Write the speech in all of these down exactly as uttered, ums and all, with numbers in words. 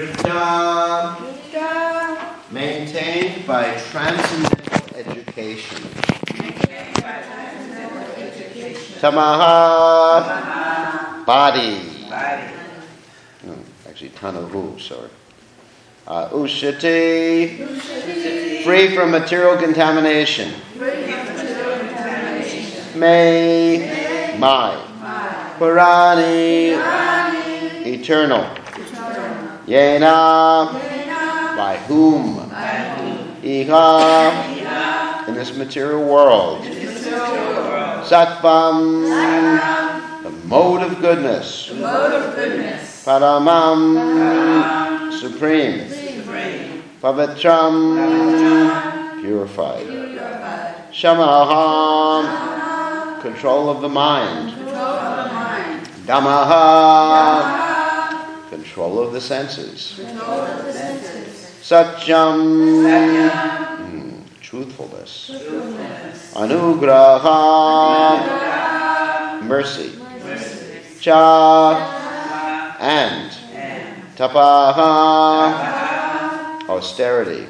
Vidya, maintained by transcendental education. Tamaha, body. Hmm, actually, tanahu, sorry. Uh, ushati, free from material contamination. May, my. Purani, eternal. Yena, by whom? Iha, in this material world. Sattvam, the mode of goodness. Paramam, supreme. Pavitram, purified. Shamaham, control of the mind. Dhammaha, control of the senses. Satyam, mm, truthfulness. Anugraha, mercy. Cha, and. Tapaha, austerity.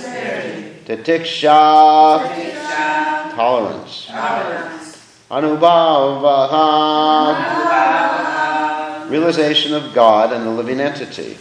Titiksha, tolerance. Anubhavaha, realization of God and the living entity.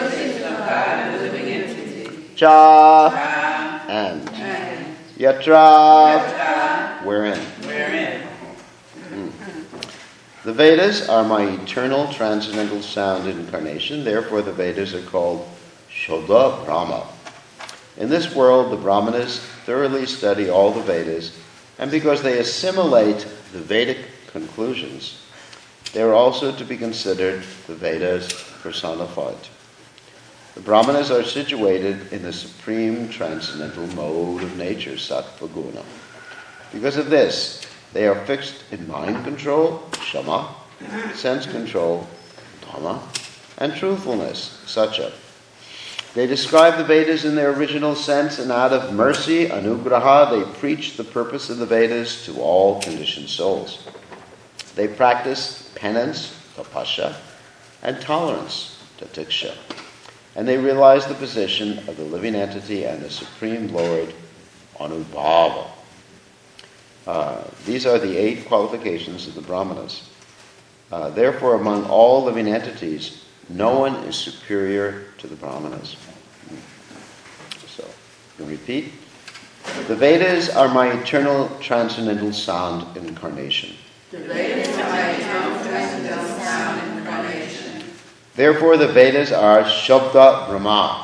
Cha, and. Yatra, wherein. Hmm. The Vedas are my eternal transcendental sound incarnation. Therefore, the Vedas are called Shodha Brahma. In this world, the Brahmanas thoroughly study all the Vedas, and because they assimilate the Vedic conclusions, they are also to be considered the Vedas personified. The Brahmanas are situated in the supreme transcendental mode of nature, sattva guna. Because of this, they are fixed in mind control, shama, sense control, dhamma, and truthfulness, satya. They describe the Vedas in their original sense, and out of mercy, anugraha, they preach the purpose of the Vedas to all conditioned souls. They practice penance, tapasya, and tolerance, tatiksha. And they realize the position of the living entity and the Supreme Lord, Anubhava. Uh, these are the eight qualifications of the Brahmanas. Uh, therefore, among all living entities, no one is superior to the Brahmanas. So, you repeat. The Vedas are my eternal transcendental sound incarnation. The Vedas are my eternal transcendental sound incarnation. Therefore, the Vedas are Shabda Brahma.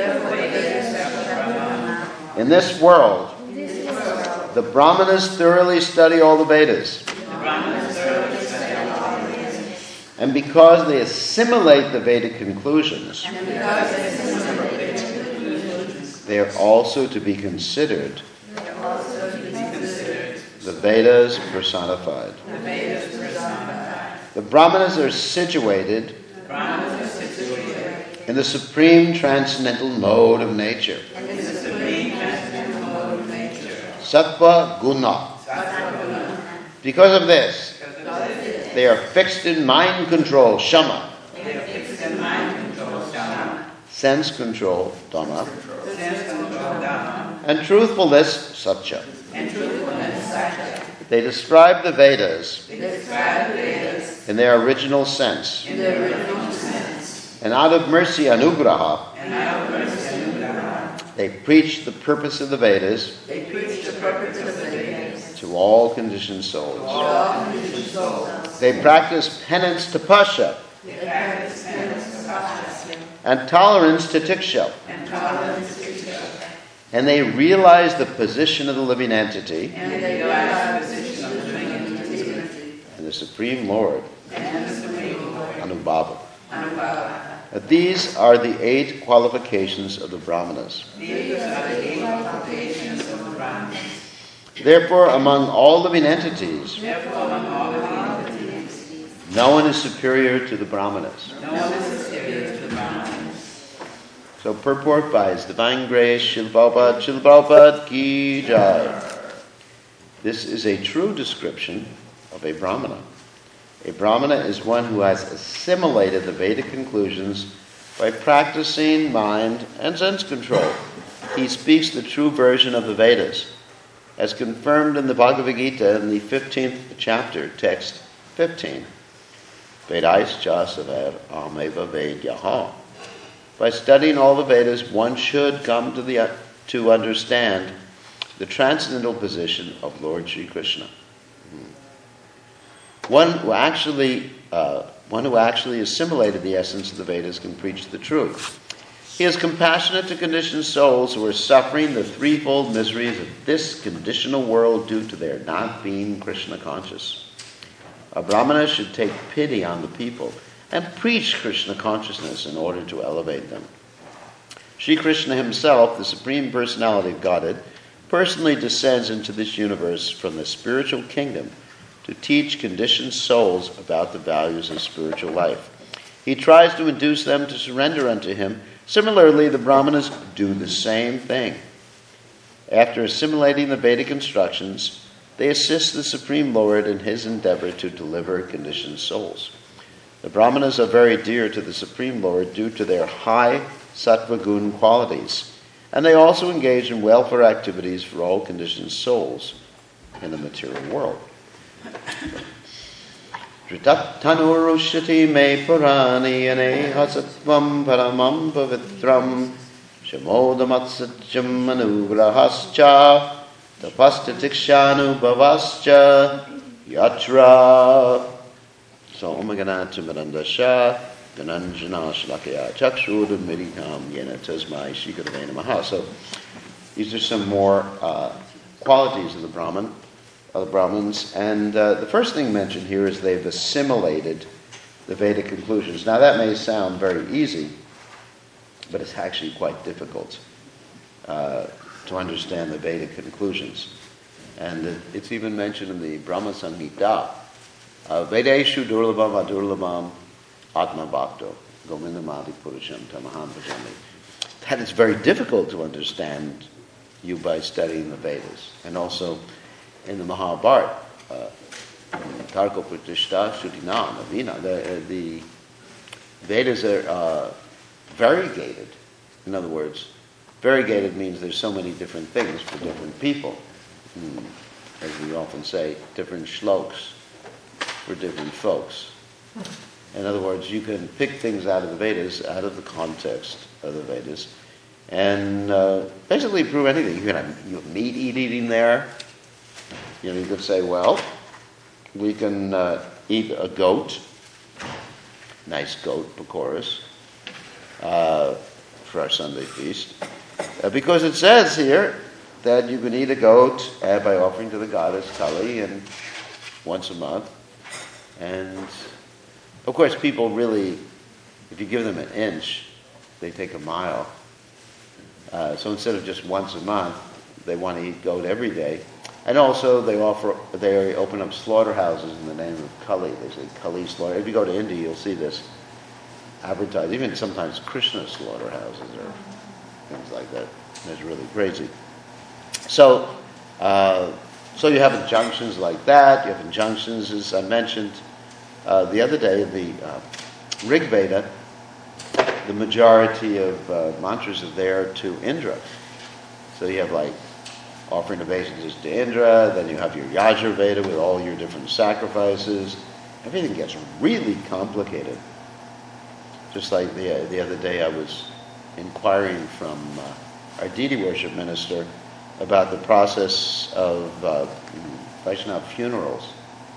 In this world, the Brahmanas thoroughly study all the Vedas. And because they assimilate the Vedic conclusions, they are also to be considered the Vedas personified. The Brahmanas are situated in the supreme transcendental mode of nature. Sattva guna. Because of this, they are fixed in mind control, shama. Sense control, dhamma. And truthfulness, satya. They describe the Vedas in their original sense. And out of mercy, anugraha, they preach the purpose of the Vedas to all conditioned souls. They practice penance, tapasya, and tolerance, titiksha. And they realize the position of the living entity and the Supreme Lord, Anubhava. But these are the eight qualifications of the Brahmanas. Therefore, among all living entities, no one is superior to the Brahmanas. So purport by His Divine Grace, Srila Prabhupada, Srila Prabhupada Ki Jai. This is a true description of a Brahmana. A Brahmana is one who has assimilated the Vedic conclusions by practicing mind and sense control. He speaks the true version of the Vedas, as confirmed in the Bhagavad Gita in the fifteenth chapter, text fifteen. Vedaischa saver ameva vedyaha. By studying all the Vedas, one should come to the to understand the transcendental position of Lord Sri Krishna. One who actually, uh, one who actually assimilated the essence of the Vedas can preach the truth. He is compassionate to conditioned souls who are suffering the threefold miseries of this conditional world due to their not being Krishna conscious. A Brahmana should take pity on the people and preach Krishna consciousness in order to elevate them. Sri Krishna himself, the Supreme Personality of Godhead, personally descends into this universe from the spiritual kingdom to teach conditioned souls about the values of spiritual life. He tries to induce them to surrender unto him. Similarly, the Brahmanas do the same thing. After assimilating the Vedic instructions, they assist the Supreme Lord in his endeavor to deliver conditioned souls. The Brahmanas are very dear to the Supreme Lord due to their high sattva gun qualities, and they also engage in welfare activities for all conditioned souls in the material world. Dritattanurushati me purani ane hasatvam paramam pavitram shamodamatsajam anugrahascha tapastatikshanu bhavascha yatra. So Omagana Timarandasha Gananjana Shlakaya Chakshud Mirikam Yena Tasmai Shikadavena Maha. So these are some more uh, qualities of the Brahman. of the Brahmins, and uh, the first thing mentioned here is they've assimilated the Vedic conclusions. Now that may sound very easy, but it's actually quite difficult uh, to understand the Vedic conclusions. And it, it's even mentioned in the Brahma Samhita, uh, Vedeshu Durlabam Adurlabam Atma Bhakto Gomindamadi Purusham Tamaham Bhajami. That is very difficult to understand you by studying the Vedas. And also in the Mahabharata, uh, Tarko Pratishta Shuddhina Navina, the, the Vedas are uh, variegated. In other words, variegated means there's so many different things for different people. Mm. As we often say, different shloks for different folks. In other words, you can pick things out of the Vedas, out of the context of the Vedas, and uh, basically prove anything. You can have, you have meat eating there. You know, you could say, well, we can uh, eat a goat, nice goat, pakoras, uh, for our Sunday feast, uh, because it says here that you can eat a goat uh, by offering to the goddess Kali and once a month. And of course, people really, if you give them an inch, they take a mile. Uh, so instead of just once a month, they want to eat goat every day. And also, they offer, they open up slaughterhouses in the name of Kali. They say Kali slaughter. If you go to India, you'll see this advertised. Even sometimes Krishna slaughterhouses or things like that. It's really crazy. So, uh, so you have injunctions like that. You have injunctions, as I mentioned uh, the other day, the uh, Rig Veda. The majority of uh, mantras are there to Indra. So you have like offering obeisances to Indra, then you have your Yajur Veda with all your different sacrifices. Everything gets really complicated. Just like the uh, the other day I was inquiring from uh, our deity worship minister about the process of uh, Vaishnava funerals.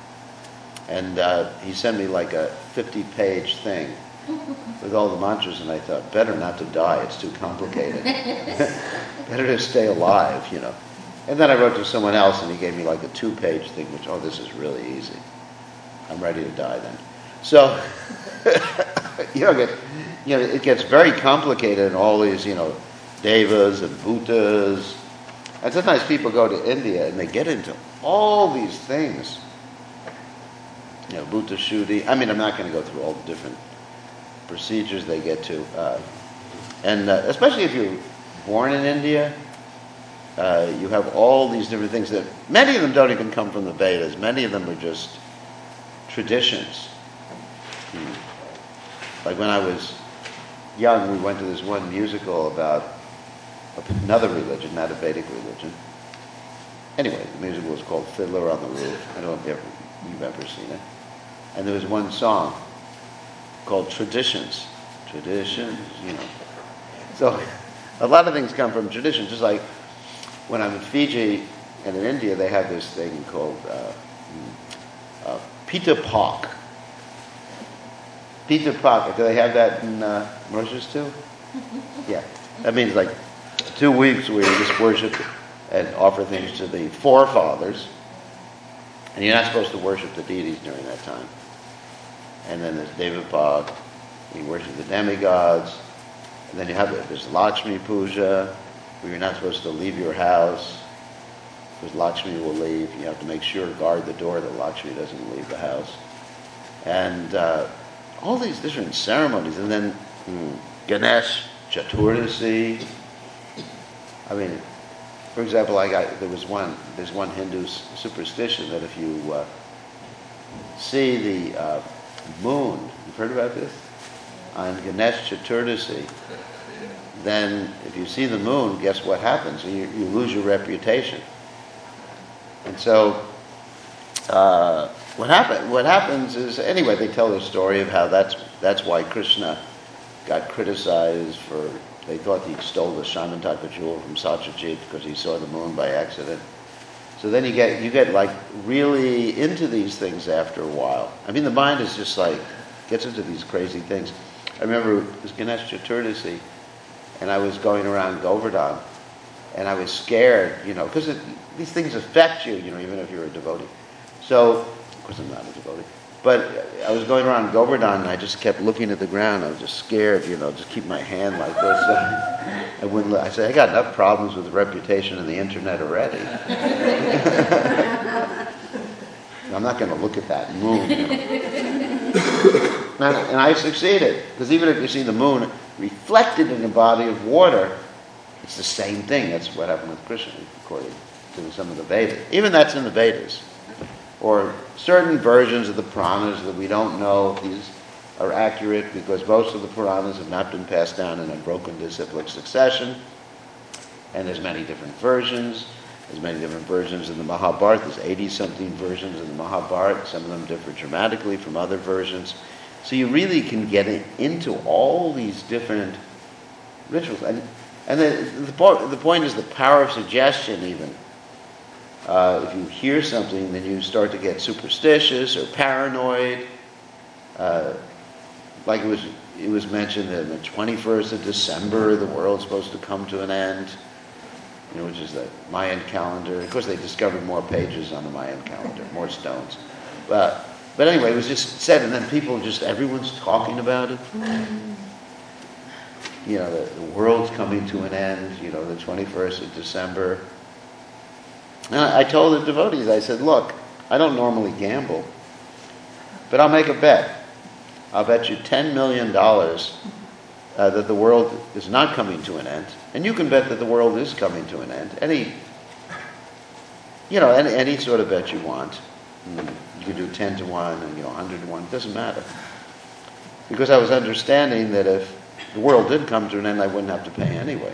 And uh, he sent me like a fifty-page thing with all the mantras, and I thought, better not to die, it's too complicated. Better to stay alive, you know. And then I wrote to someone else, and he gave me like a two-page thing, which, oh, this is really easy. I'm ready to die then. So, you know, it, you know, it gets very complicated in all these, you know, devas and bhutas. And sometimes people go to India, and they get into all these things. You know, bhuta shuddhi. I mean, I'm not going to go through all the different procedures they get to. Uh, and uh, especially if you're born in India, uh, you have all these different things that many of them don't even come from the Vedas. Many of them are just traditions. Hmm. Like when I was young, we went to this one musical about another religion, not a Vedic religion. Anyway, the musical was called Fiddler on the Roof. I don't know if ever, you've ever seen it. And there was one song called Traditions. Traditions, you know. So a lot of things come from tradition. Just like when I'm in Fiji and in India, they have this thing called uh, uh, Pita Pak. Pita Pak. Do they have that in uh, Mauritius too? Yeah. That means like two weeks where you just worship and offer things to the forefathers. And you're not supposed to worship the deities during that time. And then there's Deva Pak. You worship the demigods. And then you have, there's Lakshmi Puja, where you're not supposed to leave your house, because Lakshmi will leave. You have to make sure, guard the door, that Lakshmi doesn't leave the house. And uh, all these different ceremonies. And then hmm, Ganesh Chaturdasi. I mean, for example, like I, there was one, there's one Hindu superstition that if you uh, see the uh, moon, you've heard about this? On Ganesh Chaturdasi, then if you see the moon, guess what happens? You, you lose your reputation. And so, uh, what happen, What happens is, anyway, they tell the story of how that's that's why Krishna got criticized for, they thought he stole the Shamantaka jewel from Satyajit because he saw the moon by accident. So then you get you get like really into these things after a while. I mean, the mind is just like gets into these crazy things. I remember it was Ganesh Chaturdasi, and I was going around Govardhan, and I was scared, you know, because these things affect you, you know, even if you're a devotee. So, of course I'm not a devotee, but I was going around Govardhan, and I just kept looking at the ground. I was just scared, you know, just keep my hand like this. So I wouldn't. I said, I got enough problems with the reputation and the internet already. I'm not going to look at that moon. You know. And, and I succeeded, because even if you see the moon reflected in a body of water, it's the same thing. That's what happened with Krishna, according to some of the Vedas. Even that's in the Vedas. Or certain versions of the Puranas that we don't know if these are accurate, because most of the Puranas have not been passed down in unbroken disciplic succession. And there's many different versions. There's many different versions in the Mahabharata. There's eighty-something versions in the Mahabharata. Some of them differ dramatically from other versions. So you really can get into all these different rituals. And, and the, the, po- the point is the power of suggestion even. Uh, if you hear something, then you start to get superstitious or paranoid. Uh, like it was, it was mentioned that on the twenty-first of December, the world's supposed to come to an end, you know, which is the Mayan calendar. Of course, they discovered more pages on the Mayan calendar, more stones. But... But anyway, it was just said, and then people just, everyone's talking about it. You know, the, the world's coming to an end, you know, the twenty-first of December. And I, I told the devotees, I said, look, I don't normally gamble, but I'll make a bet. I'll bet you ten million dollars uh, that the world is not coming to an end. And you can bet that the world is coming to an end. Any, you know, any, any sort of bet you want. You could do ten to one and, you know, one hundred to one. It doesn't matter. Because I was understanding that if the world did come to an end, I wouldn't have to pay anyway.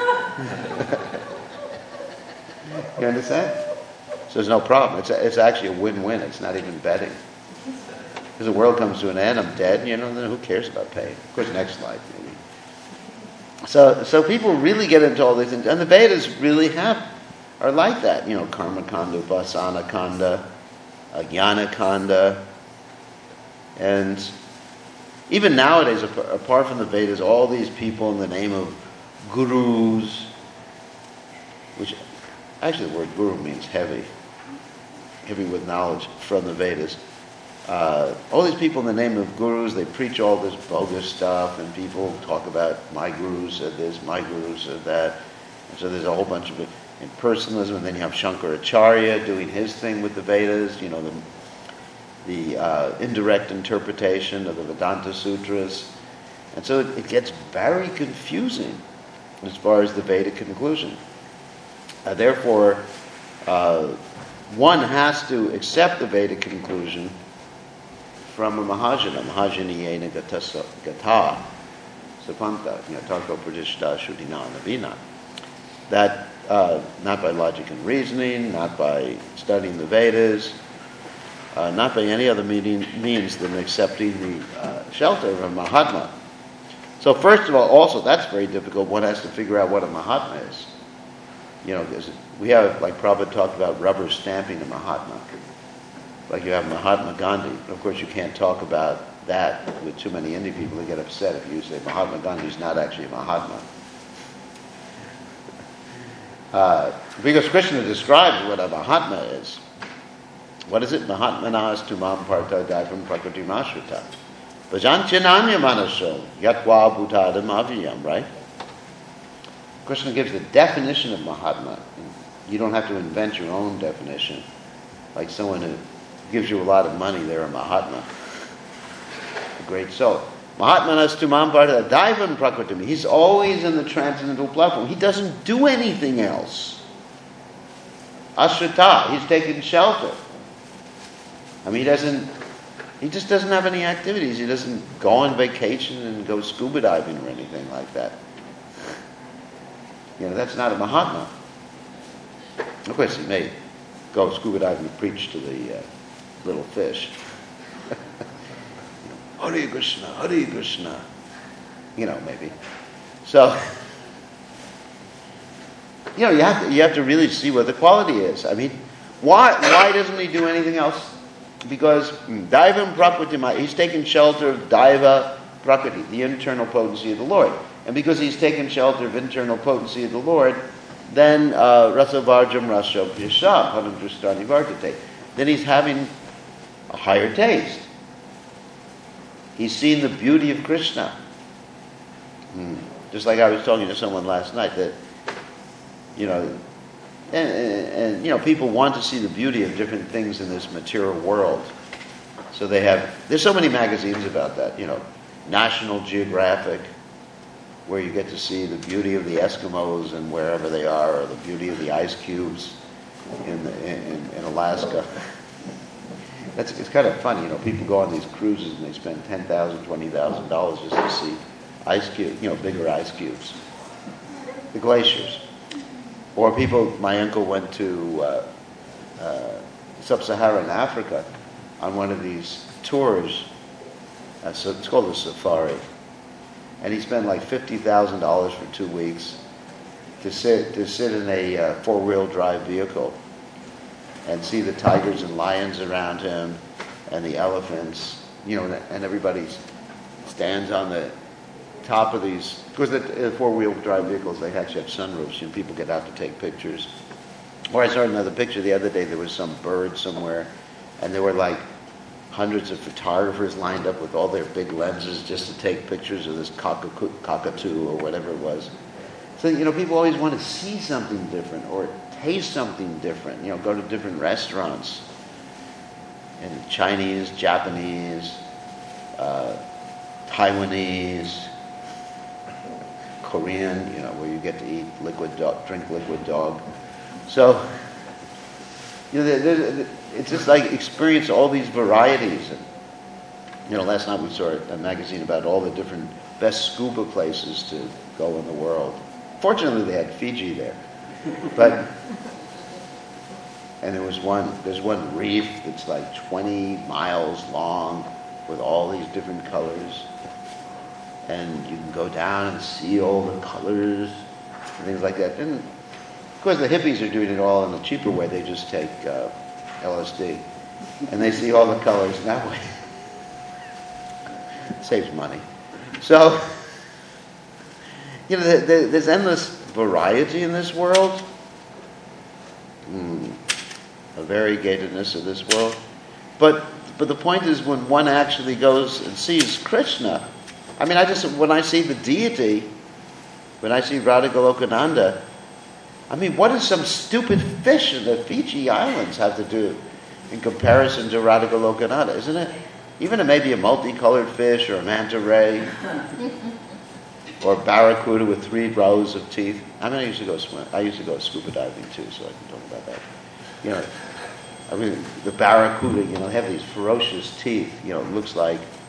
You understand? So there's no problem. It's, a, it's actually a win-win. It's not even betting. Because the world comes to an end, I'm dead, you know, then who cares about paying? Of course, next life, maybe. So, so people really get into all these things. And the Vedas really have, are like that. You know, Karma Kanda, Upasana Kanda, Jnana Kanda. And even nowadays, apart from the Vedas, all these people in the name of gurus, which actually the word guru means heavy, heavy with knowledge from the Vedas. Uh, all these people in the name of gurus, they preach all this bogus stuff, and people talk about my guru said this, my guru said that. And so there's a whole bunch of impersonalism, and then you have Shankaracharya doing his thing with the Vedas, you know, the, the uh, indirect interpretation of the Vedanta Sutras. And so it, it gets very confusing as far as the Vedic conclusion. Uh, therefore, uh, one has to accept the Vedic conclusion from a Mahajana, Mahajaniyena Gata. sapanta, you know, tato pradishta shuddhina navina. That, uh, not by logic and reasoning, not by studying the Vedas, uh, not by any other meaning, means than accepting the uh, shelter of a Mahatma. So first of all, also, that's very difficult. One has to figure out what a Mahatma is. You know, because we have, like Prabhupada talked about, rubber stamping a Mahatma. Like you have Mahatma Gandhi. Of course, you can't talk about that with too many Indian people. They get upset if you say Mahatma Gandhi is not actually a Mahatma. Uh, because Krishna describes what a Mahatma is. What is it? Mahatmanas tumam parta daivam prakriti mashrita. Vajanchananya manaso yatva bhutadam aviyam, right? Krishna gives the definition of Mahatma. You don't have to invent your own definition. Like someone who gives you a lot of money, they're a Mahatma. A great soul. Mahatmanas tumam parta daivam prakritim. He's always in the transcendental platform. He doesn't do anything else. Ashrita, he's taking shelter. I mean, he doesn't, he just doesn't have any activities. He doesn't go on vacation and go scuba diving or anything like that. You know, that's not a Mahatma. Of course, he may go scuba diving and preach to the uh, little fish. Hare Krishna, Hare Krishna. You know, maybe. So, you know, you have to, you have to really see what the quality is. I mean, why why doesn't he do anything else? Because Daivam Prakriti, he's taken shelter of Daiva Prakriti, the internal potency of the Lord. And because he's taken shelter of internal potency of the Lord, then uh, Rasa Varjam Rasa Yasham, Padam Dristani Vartate. Then he's having a higher taste. He's seen the beauty of Krishna. Hmm. Just like I was talking to someone last night that, you know, and, and, and you know, people want to see the beauty of different things in this material world. So they have, there's so many magazines about that, you know, National Geographic, where you get to see the beauty of the Eskimos and wherever they are, or the beauty of the ice cubes in the, in, in Alaska. That's, it's kind of funny, you know, people go on these cruises and they spend ten thousand dollars, twenty thousand dollars just to see ice cubes, you know, bigger ice cubes. The glaciers. Or people, my uncle went to uh, uh, sub-Saharan Africa on one of these tours. Uh, so it's called a safari. And he spent like fifty thousand dollars for two weeks to sit to sit in a uh, four-wheel drive vehicle and see the tigers and lions around him and the elephants, you know, and everybody stands on the top of these, because the, the four-wheel drive vehicles, they actually have sunroofs, and people get out to take pictures. Or I saw another picture the other day, there was some bird somewhere, and there were like hundreds of photographers lined up with all their big lenses just to take pictures of this cockatoo, cockatoo or whatever it was. So, you know, people always want to see something different or taste something different, you know, go to different restaurants. And Chinese, Japanese, uh, Taiwanese, Korean, you know, where you get to eat liquid dog, drink liquid dog. So, you know, there, there, it's just like experience all these varieties. And, you know, last night we saw a magazine about all the different best scuba places to go in the world. Fortunately, they had Fiji there. But, and there was one, there's one reef that's like twenty miles long with all these different colors. And you can go down and see all the colors and things like that. And of course, the hippies are doing it all in a cheaper way. They just take uh, L S D and they see all the colors in that way. Saves money. So, you know, the, the, there's endless variety in this world. Mm, a variegatedness of this world. But but the point is, when one actually goes and sees Krishna, I mean, I just, when I see the deity, when I see Radha Golokananda, I mean, what does some stupid fish in the Fiji Islands have to do in comparison to Radha Golokananda, isn't it? Even it may be a multicolored fish or a manta ray or a barracuda with three rows of teeth. I mean, I used to go swim. I used to go scuba diving too, so I can talk about that. You know, I mean, the barracuda, you know, have these ferocious teeth. You know, it looks like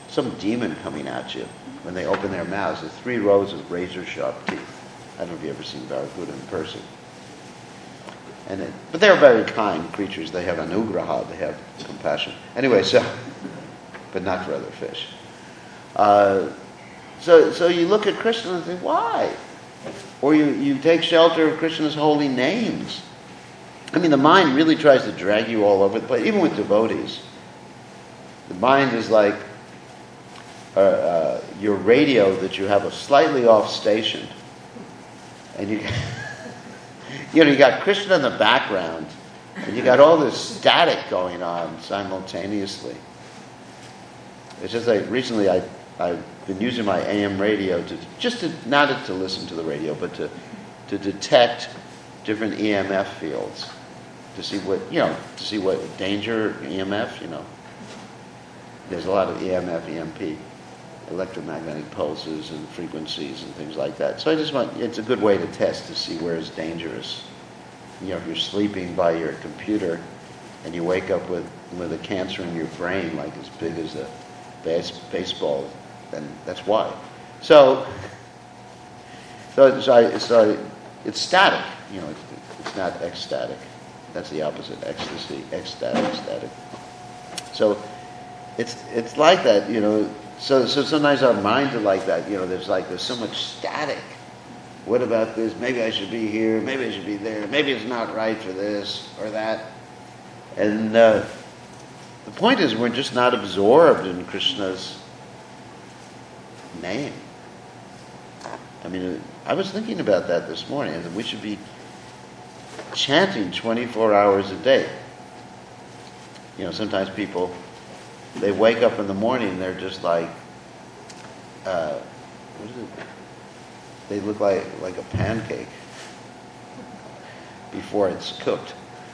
some demon coming at you when they open their mouths. There's three rows of razor-sharp teeth. I don't know if you've ever seen Barracuda in person. And it, but they're very kind creatures. They have anugraha, they have compassion. Anyway, so, but not for other fish. Uh, so, so you look at Krishna and think, why? Or you, you take shelter of Krishna's holy names. I mean, the mind really tries to drag you all over the place, even with devotees. The mind is like uh, uh, your radio that you have a slightly off station. And you, you know, you got Krishna in the background, and you got all this static going on simultaneously. It's just like recently I, I've been using my A M radio to, just to, not to listen to the radio, but to, to detect different E M F fields. To see what, you know, to see what danger, E M F, you know. There's a lot of E M F, E M P, electromagnetic pulses and frequencies and things like that. So I just want, it's a good way to test to see where it's dangerous. You know, if you're sleeping by your computer and you wake up with, with a cancer in your brain like as big as a base, baseball, then that's why. So, so, so, I, so it's static, you know, it's, it's not ecstatic. That's the opposite, ecstasy, ecstatic, static. So it's it's like that, you know. So so sometimes our minds are like that, you know. There's like there's so much static. What about this? Maybe I should be here. Maybe I should be there. Maybe it's not right for this or that. And uh, the point is, we're just not absorbed in Krishna's name. I mean, I was thinking about that this morning. That we should be chanting twenty-four hours a day. You know, sometimes people, they wake up in the morning, they're just like, uh, what is it? They look like like a pancake before it's cooked.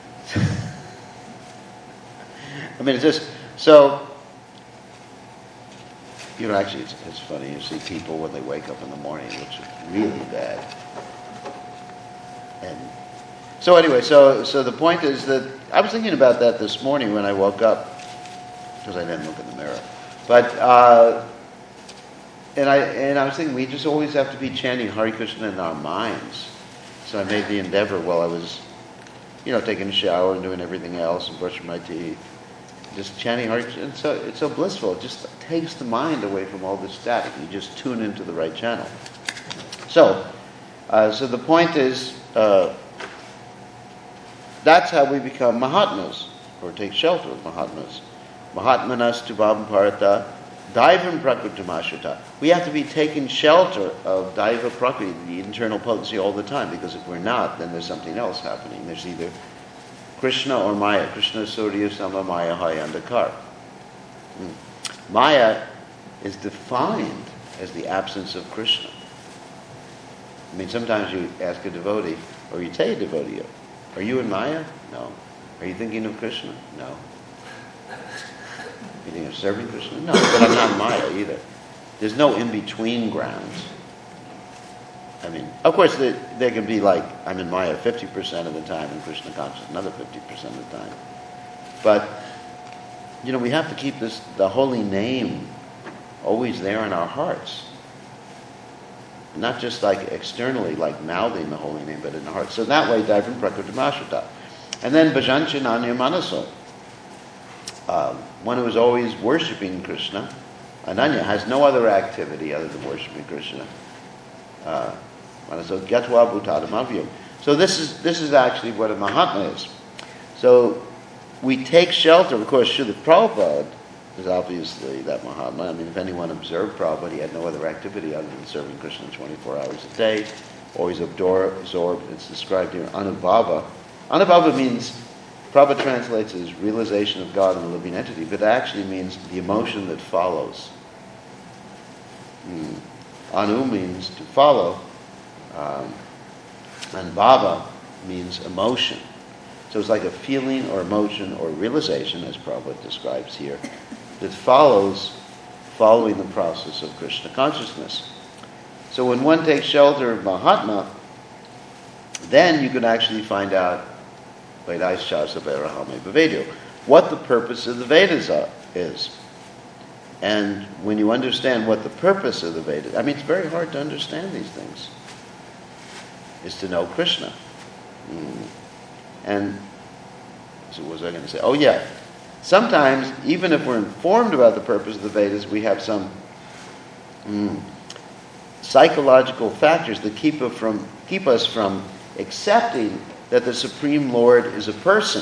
I mean, it's just, so, you know, actually it's, it's funny, you see people when they wake up in the morning, it looks really bad. And so anyway, so so the point is that I was thinking about that this morning when I woke up, because I didn't look in the mirror. But uh, and I and I was thinking we just always have to be chanting Hare Krishna in our minds. So I made the endeavor while I was, you know, taking a shower and doing everything else and brushing my teeth, just chanting Hare Krishna. It's so it's so blissful. It just takes the mind away from all this static. You just tune into the right channel. So, uh, so the point is. Uh, That's how we become Mahatmas, or take shelter of Mahatmas. Mahatmanas tubam parata, daivam prakritamashita. We have to be taking shelter of daiva prakriti, the internal potency, all the time, because if we're not, then there's something else happening. There's either Krishna or Maya. Krishna surya sama maya hayandakar. Hmm. Maya is defined as the absence of Krishna. I mean, sometimes you ask a devotee, or you tell a devotee, are you in Maya? No. Are you thinking of Krishna? No. You think of serving Krishna? No, but I'm not in Maya either. There's no in-between grounds. I mean, of course, there, there can be like, I'm in Maya fifty percent of the time and Krishna conscious another fifty percent of the time. But, you know, we have to keep this, the holy name always there in our hearts. Not just like externally, like mouthing the holy name, but in the heart. So that way, Daivam Prakritamashita. And then Bhajancha Nanya Manaso. Uh, one who is always worshipping Krishna. Ananya has no other activity other than worshipping Krishna. Uh, Manaso Gyatva Bhutadamavyam. So this is this is actually what a Mahatma is. So we take shelter, of course, Srila Prabhupada is obviously that Mahatma. I mean, if anyone observed Prabhupada, he had no other activity other than serving Krishna twenty-four hours a day, always absorbed. It's described here, Anubhava. Anubhava means, Prabhupada translates as realization of God in a living entity, but it actually means the emotion that follows. Mm. Anu means to follow, um, and Bhava means emotion. So it's like a feeling or emotion or realization, as Prabhupada describes here, that follows following the process of Krishna consciousness. So when one takes shelter of Mahatma, then you can actually find out what the purpose of the Vedas are, is. And when you understand what the purpose of the Vedas, I mean, it's very hard to understand these things, is to know Krishna. Mm. And so what was I going to say? Oh, yeah. Sometimes, even if we're informed about the purpose of the Vedas, we have some mm, psychological factors that keep us from keep us from accepting that the Supreme Lord is a person.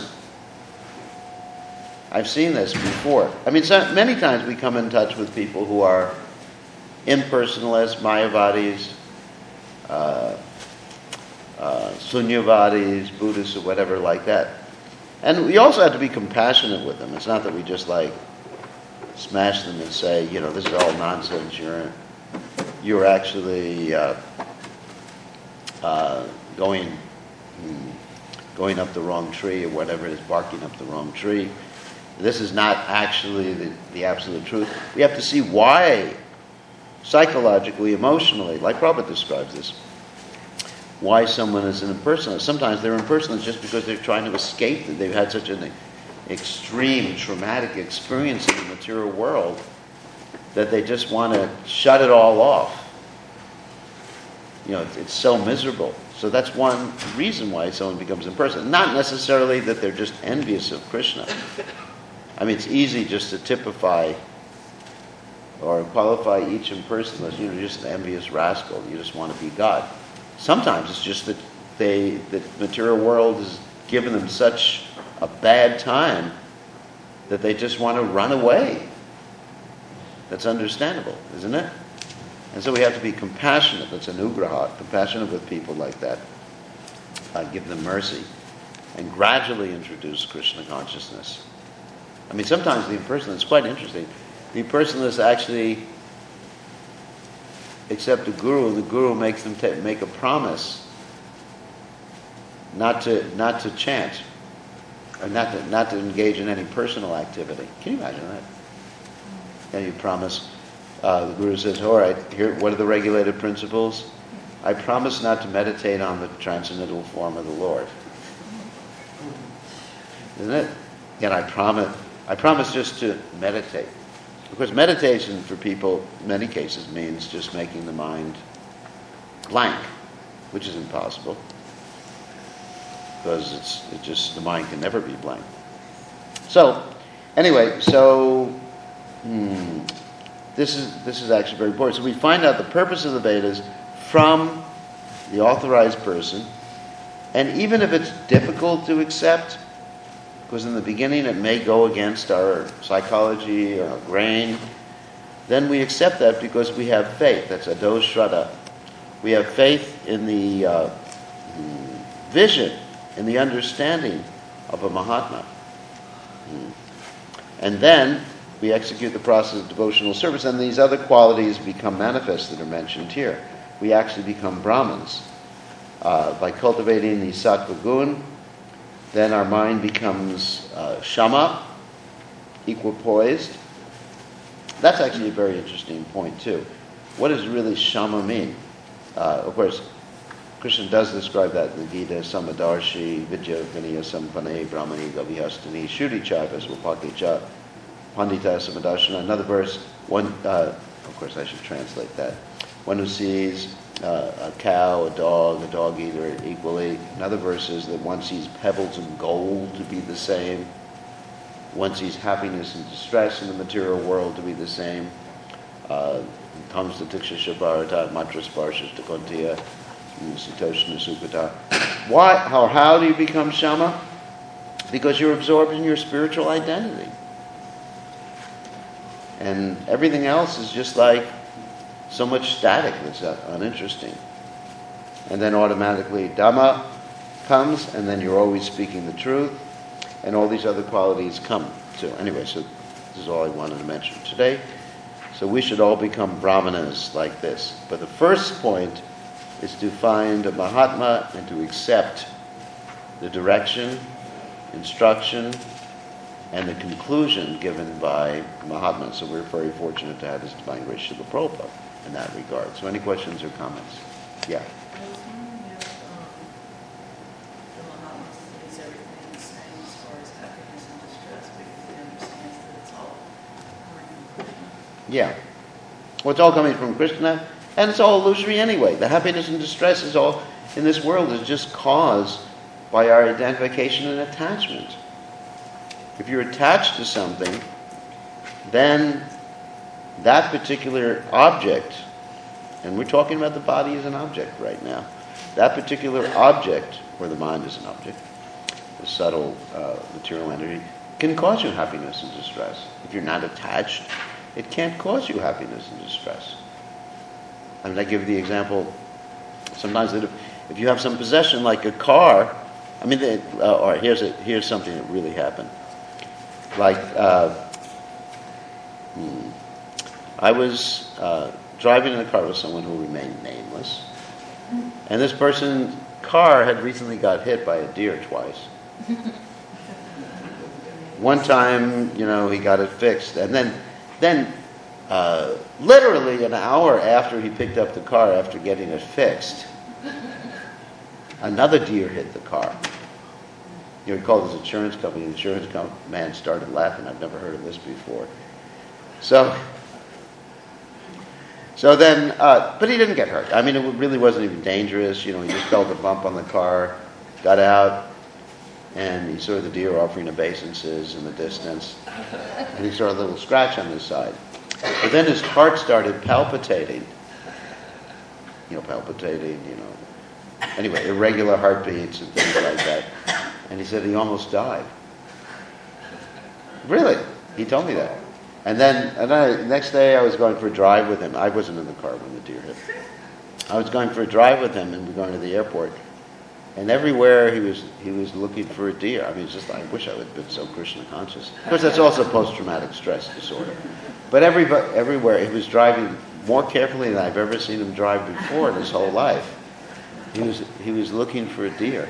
I've seen this before. I mean, so many times we come in touch with people who are impersonalists, Mayavadis, uh, uh, Sunyavadis, Buddhists, or whatever like that. And we also have to be compassionate with them. It's not that we just like smash them and say, you know, this is all nonsense. You're you're actually uh, uh, going going up the wrong tree, or whatever it is, barking up the wrong tree. This is not actually the, the absolute truth. We have to see why, psychologically, emotionally, like Prabhupada describes this, why someone is an impersonalist. Sometimes they're impersonalists just because they're trying to escape. They've had such an extreme, traumatic experience in the material world that they just want to shut it all off. You know, it's, it's so miserable. So that's one reason why someone becomes impersonal. Not necessarily that they're just envious of Krishna. I mean, it's easy just to typify or qualify each impersonalist. You know, you're just an envious rascal. You just want to be God. Sometimes it's just that they, the material world has given them such a bad time that they just want to run away. That's understandable, isn't it? And so we have to be compassionate. That's anugraha, compassionate with people like that. Uh, give them mercy. And gradually introduce Krishna consciousness. I mean, sometimes the impersonalists, it's quite interesting. The impersonalists actually accept a guru, and the guru makes them ta- make a promise not to not to chant, or not to not to engage in any personal activity. Can you imagine that? And you promise. Uh, the guru says, "All right, here. What are the regulated principles? I promise not to meditate on the transcendental form of the Lord." Isn't it? And I promise. I promise just to meditate. Of course, meditation for people, in many cases, means just making the mind blank, which is impossible, because it's it just the mind can never be blank. So, anyway, so hmm, this is this is actually very important. So we find out the purpose of the Vedas from the authorized person, and even if it's difficult to accept, because in the beginning it may go against our psychology or our brain, then we accept that because we have faith. That's ado shraddha. We have faith in the uh, vision, in the understanding of a Mahatma. And then we execute the process of devotional service, and these other qualities become manifest that are mentioned here. We actually become Brahmins. Uh, by cultivating the sattva gun, then our mind becomes uh, shama, equipoised. That's actually a very interesting point too. What does really shama mean? Uh, of course, Krishna does describe that in the Gita, samadarshi, vidya vinaya sampane, brahmani gavihastani, shuddhi chaiva svapati cha, pandita samadarshana. Another verse, one, uh, of course I should translate that. One who sees Uh, a cow, a dog, a dog eater equally. Another verse is that one sees pebbles and gold to be the same. One sees happiness and distress in the material world to be the same. Comes to Tiksha Shabharata, Matra Sparsha Stakontiya, Sitoshna Sukata. Why? How, how do you become Shama? Because you're absorbed in your spiritual identity. And everything else is just like so much static that's uninteresting. And then automatically Dhamma comes, and then you're always speaking the truth, and all these other qualities come. So anyway, so this is all I wanted to mention today. So we should all become Brahmanas like this. But the first point is to find a Mahatma and to accept the direction, instruction, and the conclusion given by Mahatma. So we're very fortunate to have His Divine Grace Srila Prabhupada in that regard. So any questions or comments? Yeah. I was wondering if um, the Mahatma sees everything the same as far as happiness and distress, because he understands that it's all coming from Krishna. Yeah. Well, it's all coming from Krishna, and it's all illusory anyway. The happiness and distress is all in this world is just caused by our identification and attachment. If you're attached to something, then that particular object, and we're talking about the body as an object right now, that particular object, or the mind as an object, the subtle uh, material energy, can cause you happiness and distress. If you're not attached, it can't cause you happiness and distress. I mean, I give the example sometimes that if, if you have some possession like a car, I mean, they, uh, or here's a, here's something that really happened. Like, uh, hmm, I was uh, driving in a car with someone who remained nameless, and this person's car had recently got hit by a deer twice. One time, you know, he got it fixed, and then, then, uh, literally an hour after he picked up the car after getting it fixed, another deer hit the car. You know, he called his insurance company. The insurance com- man started laughing. I've never heard of this before. So, so then, uh, but he didn't get hurt. I mean, it really wasn't even dangerous. You know, he just felt a bump on the car, got out, and he saw the deer offering obeisances in the distance, and he saw a little scratch on his side. But then his heart started palpitating. You know, palpitating, you know. Anyway, irregular heartbeats and things like that. And he said he almost died. Really? He told me that. And then, and then the next day I was going for a drive with him. I wasn't in the car when the deer hit. I was going for a drive with him, and we were going to the airport. And everywhere he was he was looking for a deer. I mean, it's just, I wish I would have been so Krishna conscious. Of course, that's also post-traumatic stress disorder. But every, everywhere, he was driving more carefully than I've ever seen him drive before in his whole life. He was he was looking for a deer.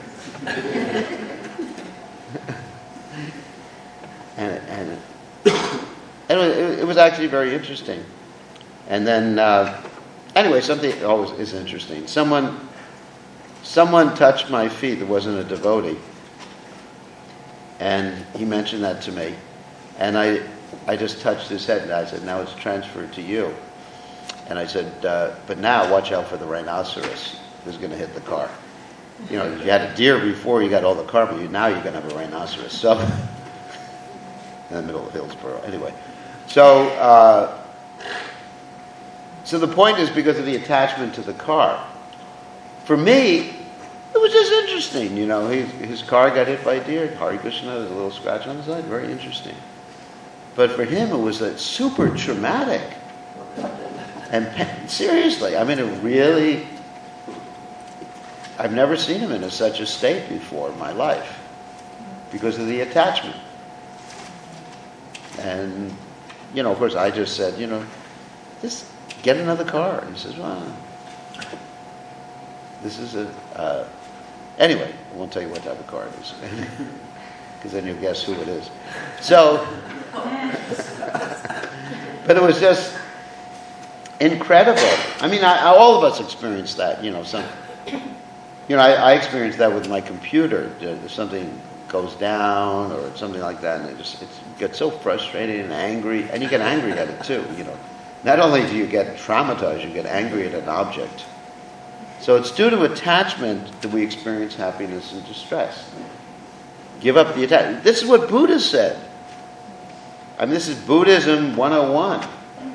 and and, and it, it was actually very interesting. And then, uh, anyway, something always is interesting. Someone someone touched my feet that wasn't a devotee. And he mentioned that to me. And I I just touched his head and I said, now it's transferred to you. And I said, uh, but now watch out for the rhinoceros who's going to hit the car. You know, you had a deer before, you got all the car, but you, now you're going to have a rhinoceros. So, in the middle of Hillsborough. Anyway, so uh, so the point is because of the attachment to the car. For me, it was just interesting. You know, he, his car got hit by a deer. Hare Krishna, there's a little scratch on the side. Very interesting. But for him, it was like super traumatic. And seriously, I mean, it really, I've never seen him in a, such a state before in my life because of the attachment. And, you know, of course, I just said, you know, just get another car. And he says, well, this is a, uh, anyway, I won't tell you what type of car it is because then you'll guess who it is. So, but it was just incredible. I mean, I, I, all of us experienced that, you know, some, you know, I, I experienced that with my computer. If something goes down or something like that, and it just it gets so frustrated and angry, and you get angry at it too, you know. Not only do you get traumatized, you get angry at an object. So it's due to attachment that we experience happiness and distress. Give up the attachment. This is what Buddha said. I mean, this is Buddhism one oh one.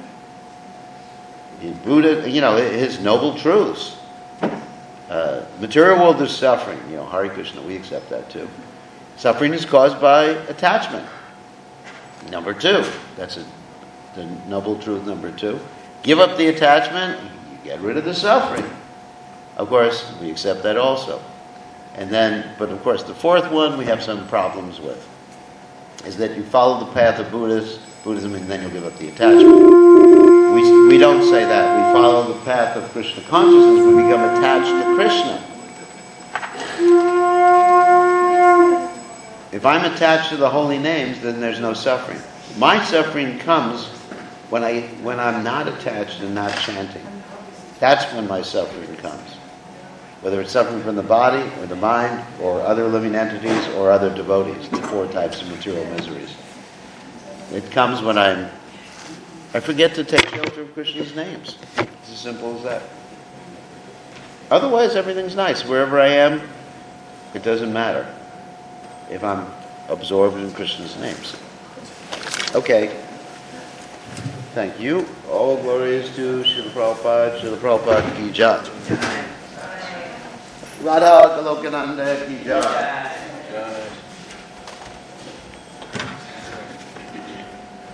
In Buddha, you know, his noble truths. Uh, material world is suffering. You know, Hare Krishna, we accept that too. Suffering is caused by attachment. Number two, that's a, the noble truth number two. Give up the attachment, you get rid of the suffering. Of course, we accept that also. And then, but of course, the fourth one we have some problems with, is that you follow the path of Buddhist, Buddhism, and then you'll give up the attachment. We, we don't say that. We follow the path of Krishna consciousness. We become attached to Krishna. If I'm attached to the holy names, then there's no suffering. My suffering comes when, I, when I'm not attached and not chanting. That's when my suffering comes. Whether it's suffering from the body or the mind or other living entities or other devotees, the four types of material miseries. It comes when I'm I forget to take shelter of Krishna's names. It's as simple as that. Otherwise, everything's nice. Wherever I am, it doesn't matter if I'm absorbed in Krishna's names. Okay. Thank you. All glory is to Srila Prabhupada. Srila Prabhupada ki jai. Radha Golokananda ki jai.